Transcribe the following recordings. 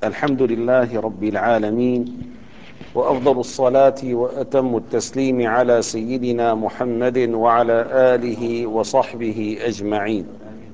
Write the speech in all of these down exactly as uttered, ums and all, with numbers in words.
الحمد لله رب العالمين، وأفضل الصلاة وأتم التسليم على سيدنا محمد وعلى آله وصحبه أجمعين.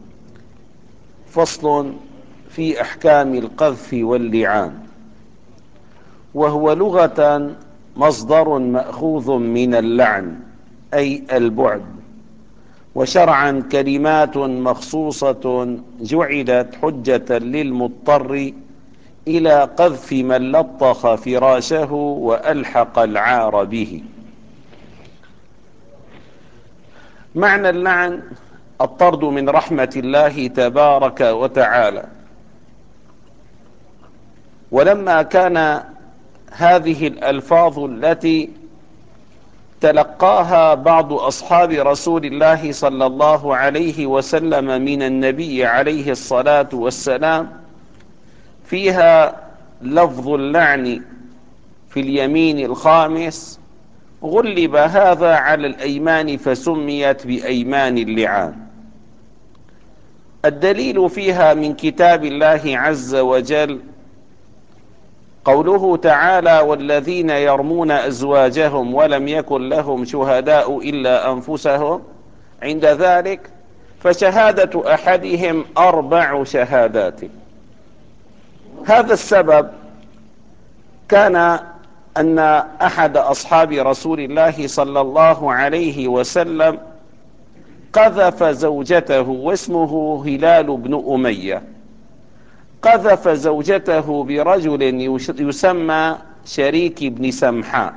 فصل في أحكام القذف واللعان. وهو لغة مصدر مأخوذ من اللعن أي البعد، وشرعا كلمات مخصوصة جعلت حجة للمضطر إلى قذف من لطخ فراشه وألحق العار به. معنى اللعن الطرد من رحمة الله تبارك وتعالى. ولما كان هذه الألفاظ التي تلقاها بعض أصحاب رسول الله صلى الله عليه وسلم من النبي عليه الصلاة والسلام فيها لفظ اللعن في اليمين الخامس، غلب هذا على الأيمان فسميت بأيمان اللعان. الدليل فيها من كتاب الله عز وجل قوله تعالى: والذين يرمون أزواجهم ولم يكن لهم شهداء إلا أنفسهم. عند ذلك فشهادة أحدهم أربع شهادات. هذا السبب كان أن أحد أصحاب رسول الله صلى الله عليه وسلم قذف زوجته، واسمه هلال بن أمية، قذف زوجته برجل يسمى شريك بن سمحاء.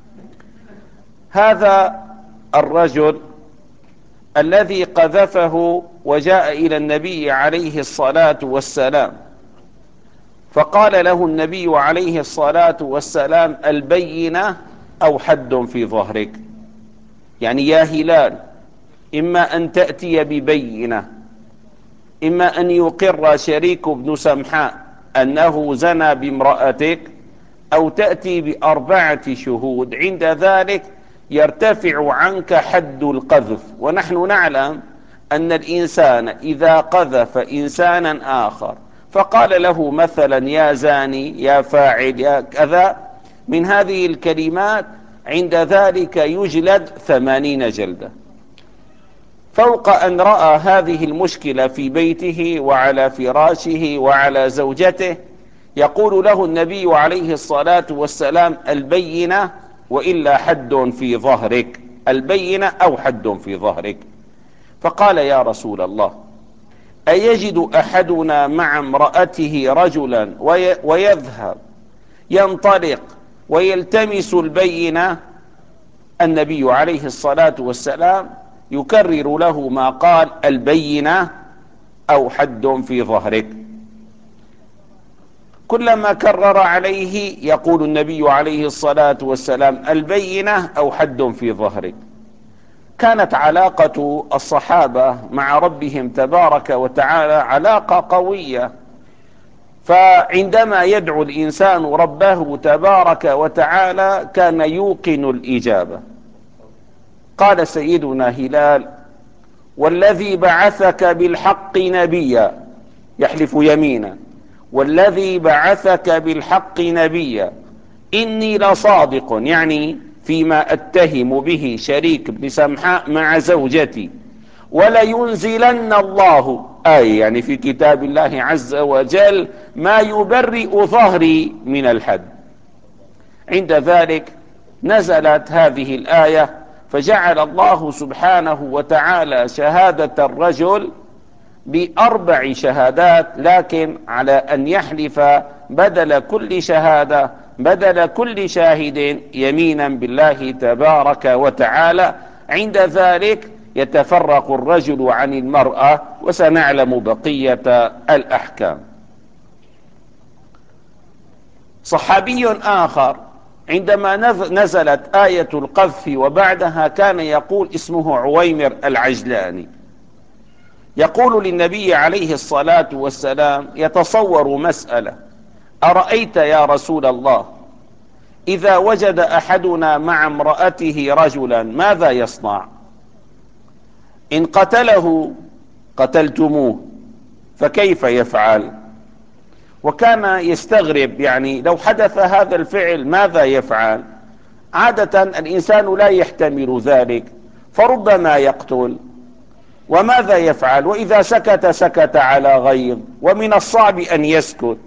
هذا الرجل الذي قذفه وجاء إلى النبي عليه الصلاة والسلام، فقال له النبي عليه الصلاة والسلام: البينة أو حد في ظهرك. يعني يا هلال، إما أن تأتي ببينة، إما أن يقر شريك بن سمحاء أنه زنى بامرأتك، أو تأتي بأربعة شهود. عند ذلك يرتفع عنك حد القذف. ونحن نعلم أن الإنسان إذا قذف إنسانا آخر فقال له مثلا يا زاني، يا فاعل، يا كذا من هذه الكلمات، عند ذلك يجلد ثمانين جلدة، فوق أن رأى هذه المشكلة في بيته وعلى فراشه وعلى زوجته. يقول له النبي عليه الصلاة والسلام: البينة وإلا حد في ظهرك، البينة أو حد في ظهرك. فقال: يا رسول الله، أيجد أحدنا مع امرأته رجلا ويذهب ينطلق ويلتمس البينة؟ النبي عليه الصلاة والسلام يكرر له ما قال: البينة أو حد في ظهرك. كلما كرر عليه يقول النبي عليه الصلاة والسلام: البينة أو حد في ظهرك. كانت علاقة الصحابة مع ربهم تبارك وتعالى علاقة قوية، فعندما يدعو الإنسان ربه تبارك وتعالى كان يوقن الإجابة. قال سيدنا هلال: والذي بعثك بالحق نبيا، يحلف يمينا، والذي بعثك بالحق نبيا إني لصادق، يعني فيما أتهم به شريك بن سمحاء مع زوجتي، ولينزلن الله آية، يعني في كتاب الله عز وجل، ما يبرئ ظهري من الحد. عند ذلك نزلت هذه الآية، فجعل الله سبحانه وتعالى شهادة الرجل بأربع شهادات، لكن على أن يحلف بدل كل شهادة، بدل كل شاهد، يمينا بالله تبارك وتعالى. عند ذلك يتفرق الرجل عن المرأة، وسنعلم بقية الأحكام. صحابي آخر عندما نزلت آية القذف وبعدها كان يقول، اسمه عويمر العجلاني، يقول للنبي عليه الصلاة والسلام، يتصور مسألة: أرأيت يا رسول الله إذا وجد أحدنا مع امرأته رجلا ماذا يصنع؟ إن قتله قتلتموه فكيف يفعل؟ وكان يستغرب يعني لو حدث هذا الفعل ماذا يفعل. عادة الإنسان لا يحتمل ذلك، فربما يقتل، وماذا يفعل؟ وإذا سكت سكت على غيظ، ومن الصعب أن يسكت.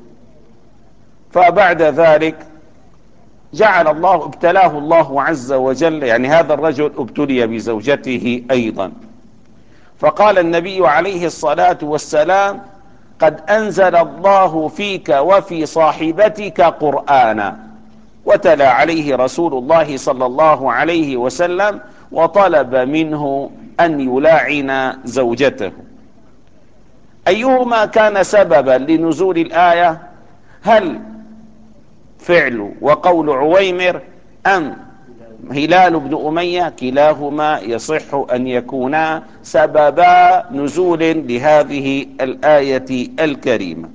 فبعد ذلك جعل الله ابتلاه الله عز وجل، يعني هذا الرجل ابتلي بزوجته أيضا. فقال النبي عليه الصلاة والسلام: قد أنزل الله فيك وفي صاحبتك قرآنا. وتلا عليه رسول الله صلى الله عليه وسلم وطلب منه أن يلاعن زوجته. أيهما كان سببا لنزول الآية؟ هل فعل وقول عويمر أم هلال بن أمية؟ كلاهما يصح أن يكونا سببا نزول لهذه الآية الكريمة.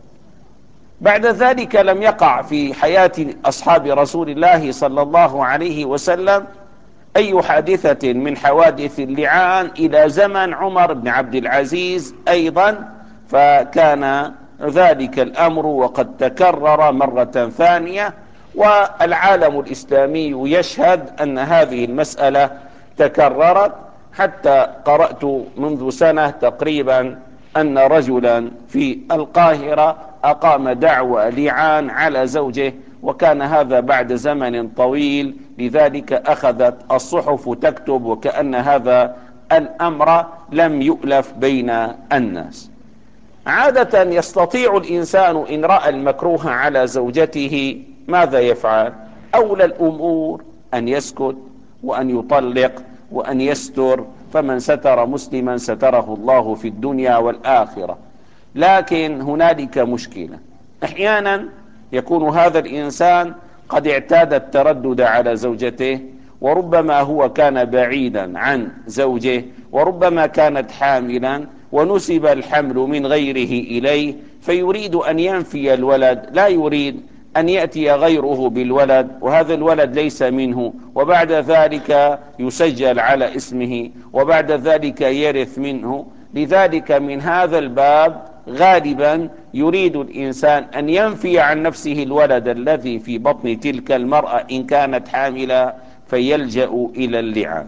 بعد ذلك لم يقع في حياة أصحاب رسول الله صلى الله عليه وسلم أي حادثة من حوادث اللعان إلى زمن عمر بن عبد العزيز أيضا، فكان ذلك الأمر وقد تكرر مرة ثانية، والعالم الإسلامي يشهد أن هذه المسألة تكررت. حتى قرأت منذ سنة تقريبا أن رجلا في القاهرة أقام دعوى لعان على زوجه، وكان هذا بعد زمن طويل، لذلك أخذت الصحف تكتب وكأن هذا الأمر لم يؤلف بين الناس. عادة يستطيع الإنسان إن رأى المكروه على زوجته ماذا يفعل؟ أولى الأمور أن يسكت وأن يطلق وأن يستر، فمن ستر مسلما ستره الله في الدنيا والآخرة. لكن هنالك مشكلة، أحيانا يكون هذا الإنسان قد اعتاد التردد على زوجته، وربما هو كان بعيدا عن زوجه، وربما كانت حاملا ونسب الحمل من غيره إليه، فيريد أن ينفي الولد، لا يريد أن يأتي غيره بالولد، وهذا الولد ليس منه، وبعد ذلك يسجل على اسمه، وبعد ذلك يرث منه. لذلك من هذا الباب غالبا يريد الإنسان أن ينفي عن نفسه الولد الذي في بطن تلك المرأة إن كانت حاملة، فيلجأ إلى اللعان.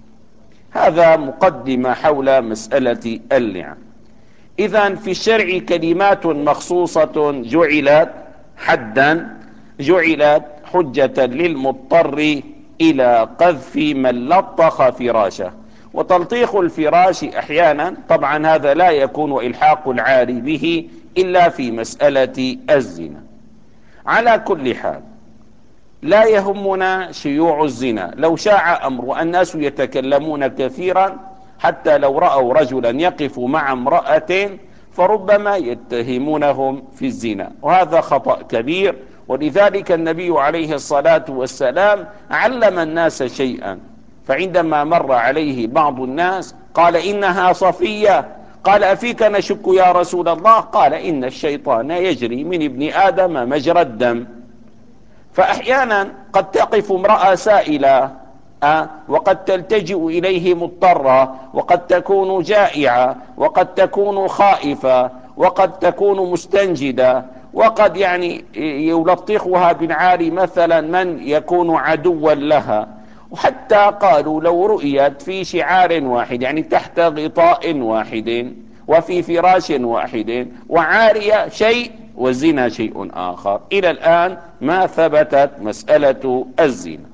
هذا مقدمة حول مسألة اللعان. إذن في الشرع كلمات مخصوصة جعلت حدا، جعلت حجة للمضطر إلى قذف من لطخ فراشه. وتلطيخ الفراش أحيانا طبعا هذا لا يكون إلحاق العار به إلا في مسألة الزنا. على كل حال لا يهمنا شيوع الزنا، لو شاع أمر الناس يتكلمون كثيرا، حتى لو رأوا رجلا يقف مع امرأة فربما يتهمونهم في الزنا، وهذا خطأ كبير. ولذلك النبي عليه الصلاة والسلام علم الناس شيئا، فعندما مر عليه بعض الناس قال: إنها صفية. قال: أفيك نشك يا رسول الله؟ قال: إن الشيطان يجري من ابن آدم مجرى الدم. فأحيانا قد تقف امرأة سائلة أه؟ وقد تلتجئ إليه مضطرة، وقد تكون جائعة، وقد تكون خائفة، وقد تكون مستنجدة، وقد يعني يلطخها بالعار مثلا من يكون عدوا لها. وحتى قالوا لو رؤيت في شعار واحد، يعني تحت غطاء واحد وفي فراش واحد، وعارية شيء والزنا شيء آخر. إلى الآن ما ثبتت مسألة الزنا.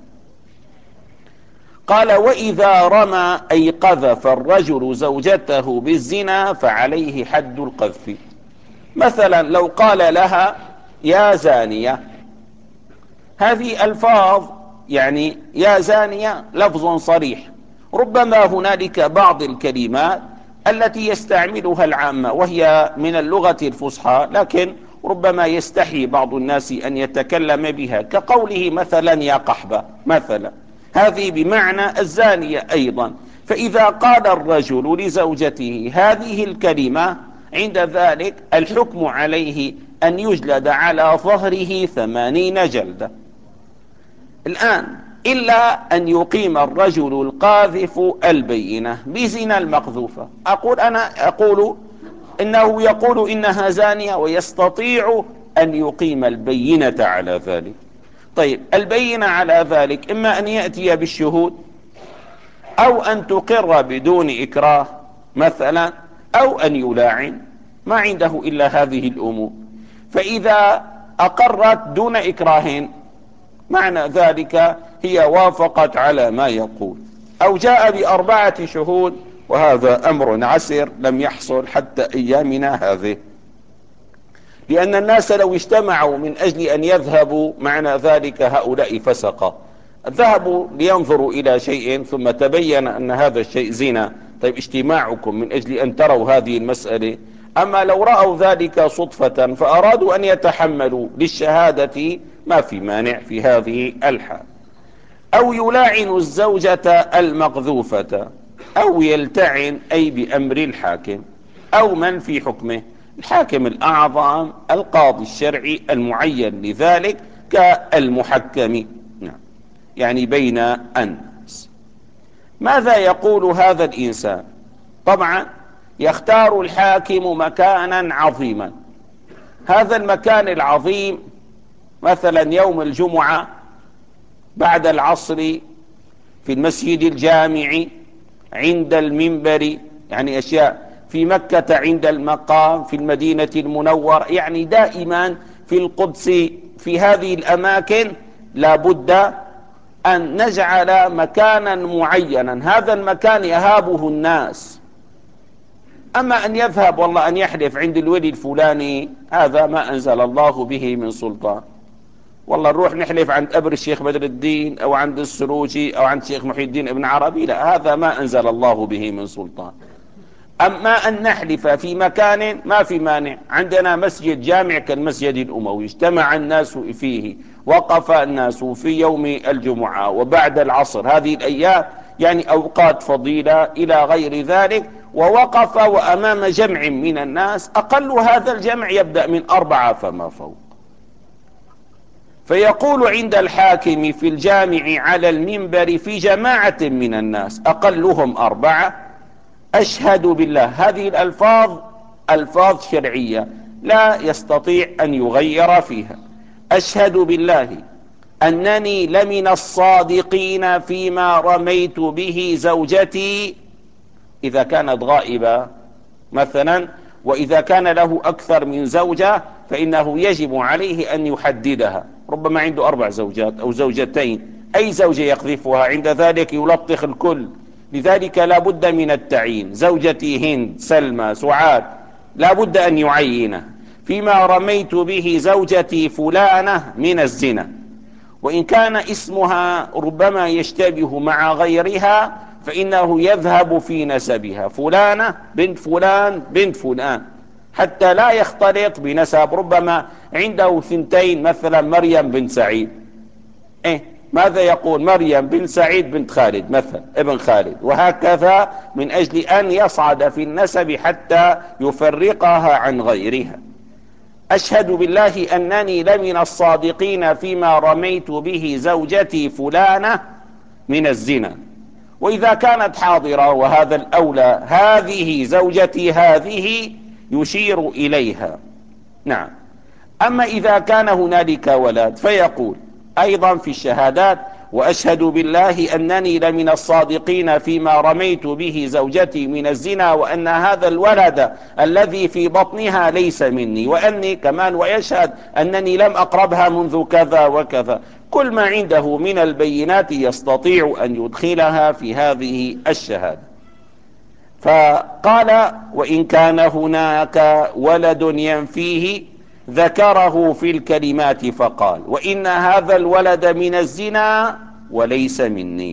قال: وإذا رمى أي قذف الرجل زوجته بالزنا فعليه حد القذف. مثلا لو قال لها يا زانية، هذه ألفاظ يعني يا زانية لفظ صريح، ربما هنالك بعض الكلمات التي يستعملها العامة وهي من اللغة الفصحى، لكن ربما يستحي بعض الناس أن يتكلم بها، كقوله مثلا يا قحبة مثلا، هذه بمعنى الزانية أيضا. فإذا قال الرجل لزوجته هذه الكلمة، عند ذلك الحكم عليه أن يجلد على ظهره ثمانين جلدة. الآن إلا أن يقيم الرجل القاذف البينة بزنا المقذوفة. أقول أنا أقول إنه يقول إنها زانية ويستطيع أن يقيم البينة على ذلك. طيب البينة على ذلك إما أن يأتي بالشهود، أو أن تقر بدون إكراه مثلا، أو أن يلاعن. ما عنده إلا هذه الأمور. فإذا أقرت دون إكراه معنى ذلك هي وافقت على ما يقول، أو جاء بأربعة شهود، وهذا أمر عسر لم يحصل حتى أيامنا هذه، لأن الناس لو اجتمعوا من أجل أن يذهبوا معنى ذلك هؤلاء فسقة، ذهبوا لينظروا إلى شيء ثم تبين أن هذا الشيء زنا. طيب اجتماعكم من أجل أن تروا هذه المسألة. أما لو رأوا ذلك صدفة فأرادوا أن يتحملوا للشهادة ما في مانع في هذه الحال. أو يلاعن الزوجة المقذوفة، أو يلتعن أي بأمر الحاكم، أو من في حكمه، الحاكم الأعظم، القاضي الشرعي المعين لذلك كالمحكم. نعم، يعني بين الناس. ماذا يقول هذا الإنسان؟ طبعا يختار الحاكم مكانا عظيما. هذا المكان العظيم مثلا يوم الجمعة بعد العصر في المسجد الجامع عند المنبر، يعني أشياء في مكة عند المقام في المدينة المنورة، يعني دائما في القدس في هذه الأماكن لا بد أن نجعل مكانا معينا هذا المكان يهابه الناس. أما أن يذهب والله أن يحلف عند الولي الفلاني، هذا ما أنزل الله به من سلطان. والله نروح نحلف عند قبر الشيخ بدر الدين أو عند السروجي أو عند الشيخ محي الدين ابن عربي، لا، هذا ما أنزل الله به من سلطان. أما أن نحلف في مكان ما في مانع. عندنا مسجد جامع كالمسجد الأموي اجتمع الناس فيه، وقف الناس في يوم الجمعة وبعد العصر، هذه الأيام يعني أوقات فضيلة إلى غير ذلك، ووقف وأمام جمع من الناس، أقل هذا الجمع يبدأ من أربعة فما فوق. فيقول عند الحاكم في الجامع على المنبر في جماعة من الناس أقلهم أربعة: أشهد بالله. هذه الألفاظ ألفاظ شرعية لا يستطيع أن يغير فيها. أشهد بالله أنني لمن الصادقين فيما رميت به زوجتي، إذا كانت غائبة مثلا، وإذا كان له أكثر من زوجة فإنه يجب عليه أن يحددها. ربما عنده أربع زوجات أو زوجتين، أي زوجة يقذفها عند ذلك يلطخ الكل. لذلك لا بد من التعيين. زوجتي هند، سلمى، سعاد، لا بد أن يعينه. فيما رميت به زوجتي فلانة من الزنا، وإن كان اسمها ربما يشتبه مع غيرها فإنه يذهب في نسبها، فلانة بنت فلان بنت فلان، حتى لا يختلط بنسب. ربما عنده ثنتين مثلا مريم بنت سعيد، إيه ماذا يقول؟ مريم بنت سعيد بنت خالد مثلا ابن خالد، وهكذا من أجل أن يصعد في النسب حتى يفرقها عن غيرها. أشهد بالله أنني لمن الصادقين فيما رميت به زوجتي فلانة من الزنا. وإذا كانت حاضرة وهذا الأولى، هذه زوجتي هذه، يشير إليها. نعم. أما إذا كان هنالك ولد فيقول أيضا في الشهادات: وأشهد بالله أنني لمن الصادقين فيما رميت به زوجتي من الزنا، وأن هذا الولد الذي في بطنها ليس مني، وأني كمان ويشهد أنني لم أقربها منذ كذا وكذا. كل ما عنده من البينات يستطيع أن يدخلها في هذه الشهادة. فقال: وإن كان هناك ولد ينفيه ذكره في الكلمات فقال: وإن هذا الولد من الزنا وليس مني.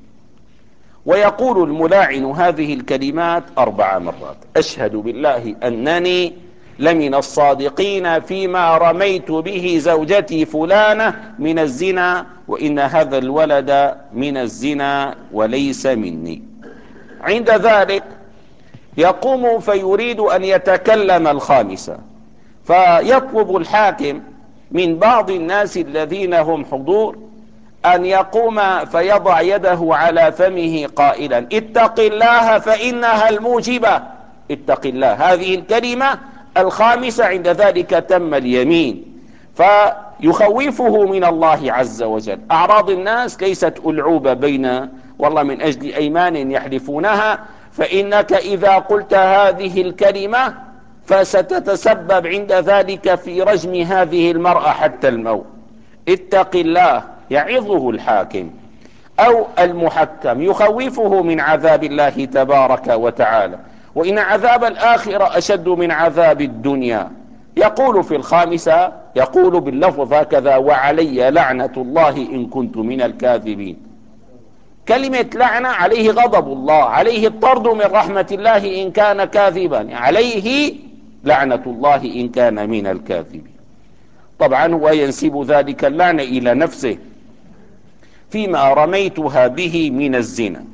ويقول الملاعن هذه الكلمات أربع مرات: أشهد بالله أنني لمن الصادقين فيما رميت به زوجتي فلانة من الزنا، وإن هذا الولد من الزنا وليس مني. عند ذلك يقوم فيريد أن يتكلم الخامسة، فيطلب الحاكم من بعض الناس الذين هم حضور أن يقوم فيضع يده على فمه قائلا: اتق الله فإنها الموجبة. اتق الله. هذه الكلمة الخامسة عند ذلك تم اليمين، فيخوفه من الله عز وجل. أعراض الناس ليست ألعوبة بين والله من أجل أيمان يحلفونها، فإنك إذا قلت هذه الكلمة فستتسبب عند ذلك في رجم هذه المرأة حتى الموت. اتق الله يعظه الحاكم أو المحكم، يخوفه من عذاب الله تبارك وتعالى، وإن عذاب الآخرة أشد من عذاب الدنيا. يقول في الخامسة، يقول باللفظ هكذا: وعلي لعنة الله إن كنت من الكاذبين. كلمة لعنة عليه غضب الله، عليه الطرد من رحمة الله إن كان كاذبا، عليه لعنة الله إن كان من الكاذبين. طبعا هو ينسب ذلك اللعنة إلى نفسه فيما رميتها به من الزنا.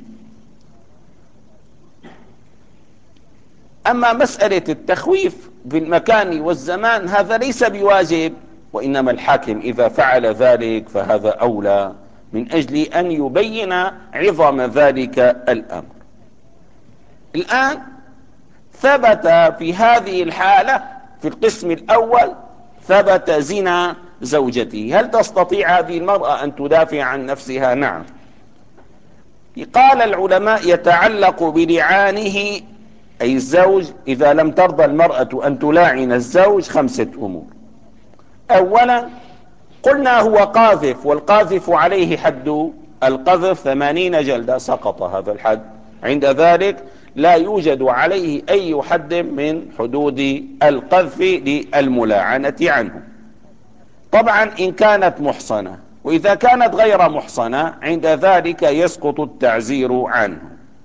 أما مسألة التخويف بالمكان والزمان هذا ليس بواجب، وإنما الحاكم إذا فعل ذلك فهذا أولى من أجل أن يبين عظم ذلك الأمر. الآن ثبت في هذه الحالة في القسم الأول ثبت زنا زوجته. هل تستطيع هذه المرأة أن تدافع عن نفسها؟ نعم. قال العلماء يتعلق بلعانه أي الزوج إذا لم ترضى المرأة أن تلاعن الزوج خمسة أمور. أولا قلنا هو قاذف، والقاذف عليه حد القذف ثمانين جلدة، سقط هذا الحد. عند ذلك لا يوجد عليه أي حد من حدود القذف للملاعنة عنه. طبعا إن كانت محصنة، وإذا كانت غير محصنة عند ذلك يسقط التعزير عنه.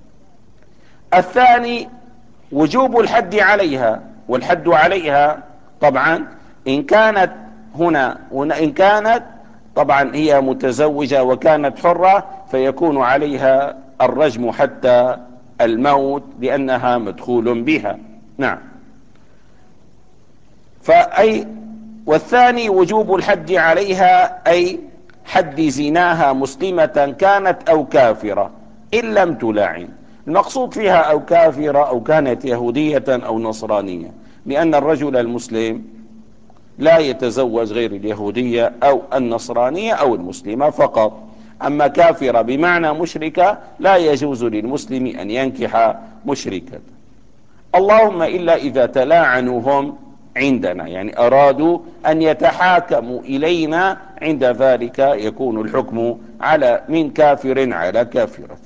الثاني وجوب الحد عليها، والحد عليها طبعا إن كانت هنا, هنا إن كانت طبعا هي متزوجة وكانت حرة فيكون عليها الرجم حتى الموت لأنها مدخول بها. نعم. فأي والثاني وجوب الحد عليها أي حد زناها مسلمة كانت أو كافرة إن لم تلاعن. المقصود فيها أو كافرة أو كانت يهودية أو نصرانية، لأن الرجل المسلم لا يتزوج غير اليهودية أو النصرانية أو المسلمة فقط. أما كافرة بمعنى مشركة لا يجوز للمسلم أن ينكح مشركة، اللهم إلا إذا تلاعنوا هم عندنا، يعني أرادوا أن يتحاكموا إلينا، عند ذلك يكون الحكم على من كافر على كافرة.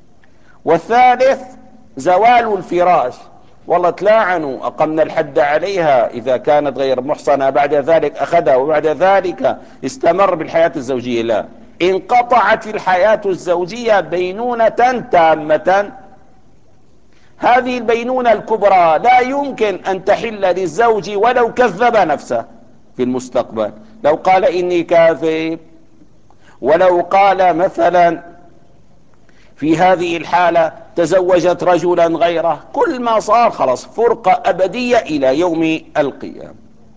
والثالث زوال الفراش، والله تلاعنوا أقمنا الحد عليها إذا كانت غير محصنة، بعد ذلك أخذها وبعد ذلك استمر بالحياة الزوجية، لا، انقطعت الحياة الزوجية بينونة تامة. هذه البينونة الكبرى لا يمكن أن تحل للزوج ولو كذب نفسه في المستقبل، لو قال إني كاذب، ولو قال مثلا في هذه الحالة تزوجت رجلا غيره، كل ما صار خلاص فرقة أبدية إلى يوم القيامة.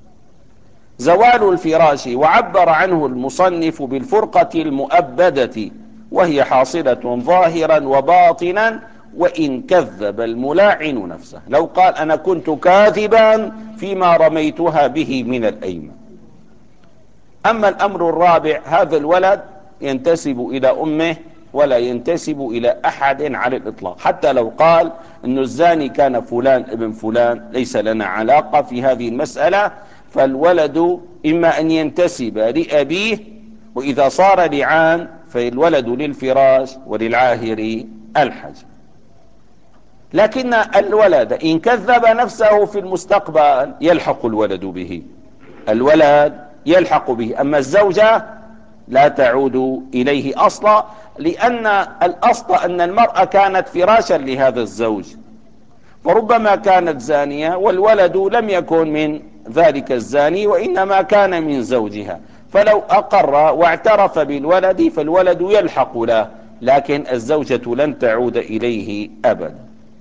زوال الفراش وعبر عنه المصنف بالفرقة المؤبدة، وهي حاصلة ظاهرا وباطنا وإن كذب الملاعن نفسه، لو قال أنا كنت كاذبا فيما رميتها به من الأيمان. أما الأمر الرابع، هذا الولد ينتسب إلى أمه ولا ينتسب إلى أحد على الإطلاق، حتى لو قال أن الزاني كان فلان ابن فلان ليس لنا علاقة في هذه المسألة، فالولد إما أن ينتسب لأبيه، وإذا صار لعان فالولد للفراش وللعاهر الحجر. لكن الولد إن كذب نفسه في المستقبل يلحق الولد به، الولد يلحق به، أما الزوجة لا تعود إليه أصلا، لأن الأصل أن المرأة كانت فراشا لهذا الزوج، فربما كانت زانية والولد لم يكن من ذلك الزاني وإنما كان من زوجها، فلو أقر واعترف بالولد فالولد يلحق له، لكن الزوجة لن تعود إليه أبدا.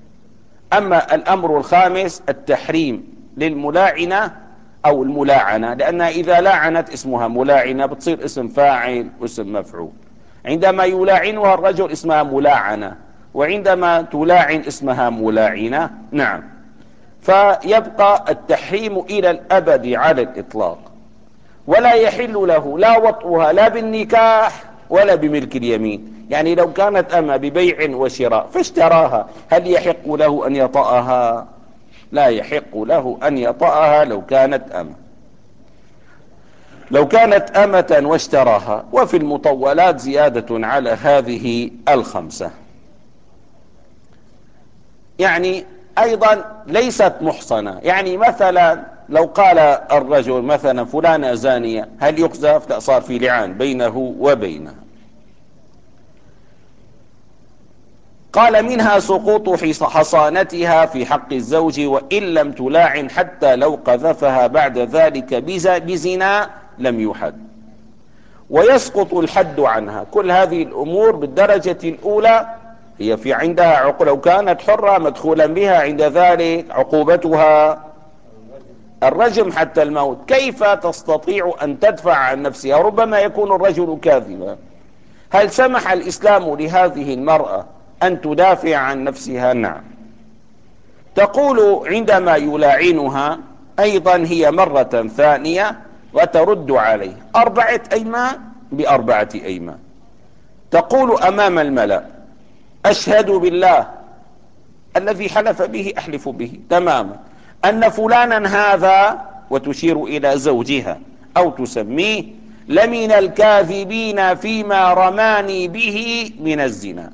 أما الأمر الخامس التحريم للملاعنة أو الملاعنة، لأنها إذا لاعنت اسمها ملاعنة بتصير اسم فاعل واسم مفعول. عندما يلاعنها الرجل اسمها ملاعنة، وعندما تلاعن اسمها ملاعنة. نعم. فيبقى التحريم إلى الأبد على الإطلاق، ولا يحل له لا وطئها لا بالنكاح ولا بملك اليمين. يعني لو كانت أما ببيع وشراء فاشتراها، هل يحق له أن يطأها؟ لا يحق له أن يطأها لو كانت أما لو كانت أمة واشتراها. وفي المطولات زيادة على هذه الخمسة. يعني أيضا ليست محصنة. يعني مثلا لو قال الرجل مثلا فلانة زانية، هل يقذف؟ لا، صار في لعان بينه وبينها. قال منها سقوط حصانتها في حق الزوج وإن لم تلاعن، حتى لو قذفها بعد ذلك بزنا لم يحد، ويسقط الحد عنها. كل هذه الأمور بالدرجة الأولى هي في عندها عقوبة. لو كانت حرة مدخولا بها، عند ذلك عقوبتها الرجم حتى الموت. كيف تستطيع أن تدفع عن نفسها؟ ربما يكون الرجل كاذبا. هل سمح الإسلام لهذه المرأة أن تدافع عن نفسها؟ نعم. تقول عندما يلاعنها أيضا هي مرة ثانية وترد عليه أربعة أيمان بأربعة أيمان. تقول أمام الملأ: أشهد بالله الذي حلف به أحلف به تماما أن فلانا هذا، وتشير إلى زوجها أو تسميه، لمن الكاذبين فيما رماني به من الزنا.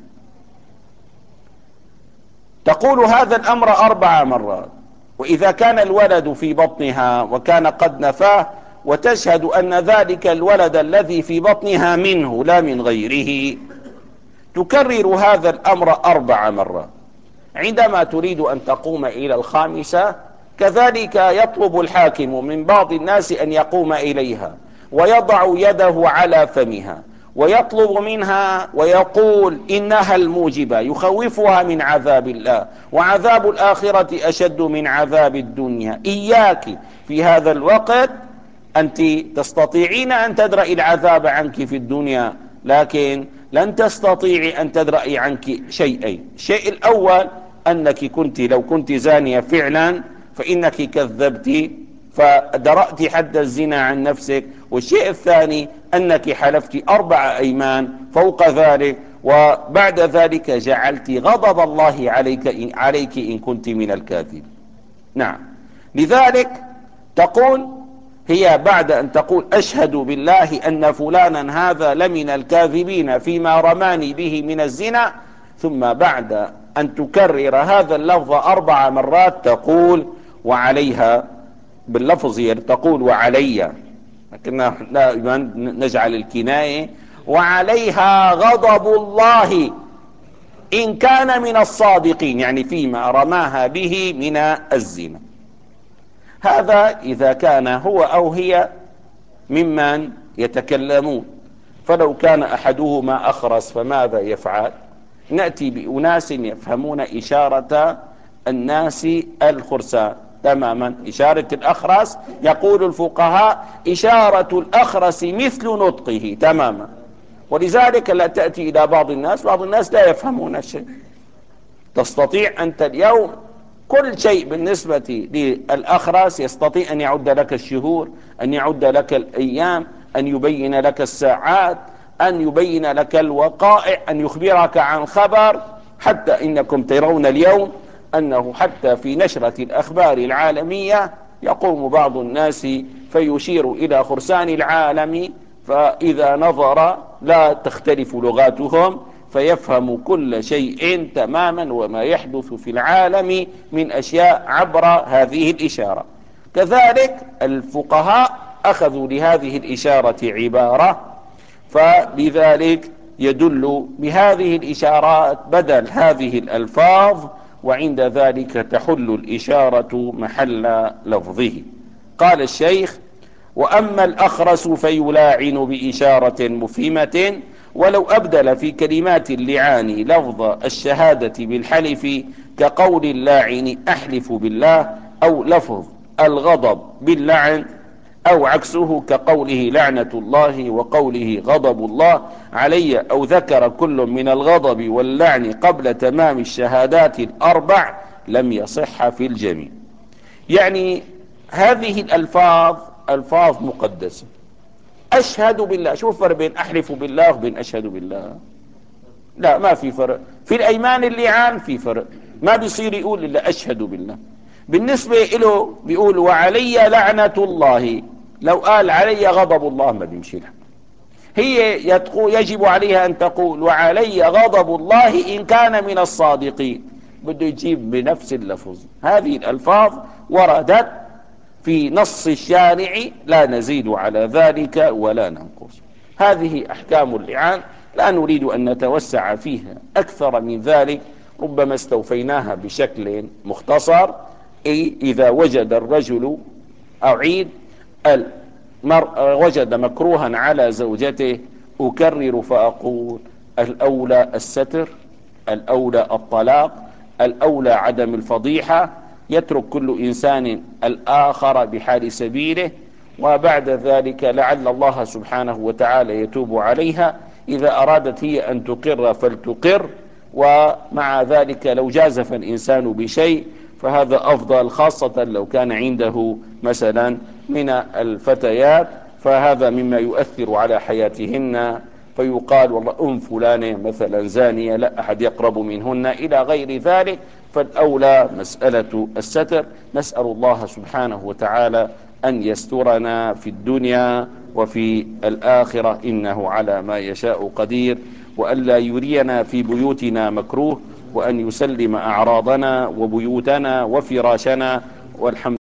تقول هذا الأمر أربع مرات. وإذا كان الولد في بطنها وكان قد نفاه، وتشهد أن ذلك الولد الذي في بطنها منه لا من غيره، تكرر هذا الأمر أربع مرات. عندما تريد أن تقوم إلى الخامسة كذلك يطلب الحاكم من بعض الناس أن يقوم إليها ويضع يده على فمها ويطلب منها ويقول إنها الموجبة، يخوفها من عذاب الله، وعذاب الآخرة أشد من عذاب الدنيا. إياك في هذا الوقت، أنت تستطيعين أن تدرئي العذاب عنك في الدنيا، لكن لن تستطيعي أن تدرئي عنك شيئين. الشيء الأول أنك كنت لو كنت زانية فعلا فإنك كذبت فدرأت حد الزنا عن نفسك. والشيء الثاني أنك حلفت أربع أيمان فوق ذلك، وبعد ذلك جعلت غضب الله عليك إن, عليك إن كنت من الكاذب. نعم. لذلك تقول هي بعد أن تقول أشهد بالله أن فلانا هذا لمن الكاذبين فيما رماني به من الزنا، ثم بعد أن تكرر هذا اللفظ أربع مرات تقول وعليها، باللفظ تقول وعلي، لكننا لا نجعل الكناية وعليها غضب الله إن كان من الصادقين، يعني فيما رماها به من الزنا. هذا إذا كان هو أو هي ممن يتكلمون. فلو كان أحدهما أخرس فماذا يفعل؟ نأتي بأناس يفهمون إشارة الناس الخرسان تماما. إشارة الأخرس يقول الفقهاء إشارة الأخرس مثل نطقه تماما. ولذلك لا تأتي إلى بعض الناس، بعض الناس لا يفهمون الشيء. تستطيع أنت اليوم كل شيء بالنسبة للأخرس، يستطيع أن يعد لك الشهور، أن يعد لك الأيام، أن يبين لك الساعات، أن يبين لك الوقائع، أن يخبرك عن خبر. حتى إنكم ترون اليوم أنه حتى في نشرة الأخبار العالمية يقوم بعض الناس فيشير إلى خرسان العالم، فإذا نظر لا تختلف لغاتهم فيفهم كل شيء تماما وما يحدث في العالم من أشياء عبر هذه الإشارة. كذلك الفقهاء أخذوا لهذه الإشارة عبارة، فلذلك يدل بهذه الإشارات بدل هذه الألفاظ، وعند ذلك تحل الإشارة محل لفظه. قال الشيخ: وأما الأخرس فيلاعن بإشارة مفهمة، ولو أبدل في كلمات اللعان لفظ الشهادة بالحلف كقول اللاعن أحلف بالله، أو لفظ الغضب باللعن، أو عكسه كقوله لعنة الله وقوله غضب الله علي، أو ذكر كل من الغضب واللعن قبل تمام الشهادات الأربع، لم يصح في الجميع. يعني هذه الألفاظ ألفاظ مقدسة. أشهد بالله، شوف الفرق بين أحلف بالله وبين أشهد بالله؟ لا، ما في فرق. في الأيمان اللعان في فرق، ما بيصير يقول إلا أشهد بالله. بالنسبة له بيقول وعلي لعنة الله، لو قال علي غضب الله ما بيمشي لها. هي يجب عليها أن تقول وعلي غضب الله إن كان من الصادقين، بده يجيب بنفس اللفظ. هذه الألفاظ وردت في نص الشارع، لا نزيد على ذلك ولا ننقص. هذه أحكام اللعان، لا نريد أن نتوسع فيها أكثر من ذلك، ربما استوفيناها بشكل مختصر. أي إذا وجد الرجل، أعيد، المرء وجد مكروها على زوجته، أكرر فأقول الأولى الستر، الأولى الطلاق، الأولى عدم الفضيحة، يترك كل إنسان الآخر بحال سبيله، وبعد ذلك لعل الله سبحانه وتعالى يتوب عليها. إذا أرادت هي أن تقر فلتقر، ومع ذلك لو جازف الإنسان بشيء فهذا أفضل، خاصة لو كان عنده مثلا من الفتيات، فهذا مما يؤثر على حياتهن، فيقال والله أم فلانة مثلا زانية، لا أحد يقرب منهن إلى غير ذلك. فالأولى مسألة الستر. نسأل الله سبحانه وتعالى أن يسترنا في الدنيا وفي الآخرة، إنه على ما يشاء قدير، وأن لا يرينا في بيوتنا مكروه، وأن يسلم أعراضنا وبيوتنا وفراشنا، والحمد